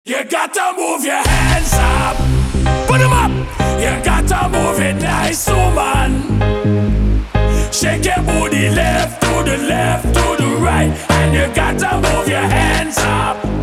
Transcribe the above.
You gotta move your hands up. Put 'em up. You gotta move it nice, woman. Shake your booty left to the right, and you gotta move your hands up.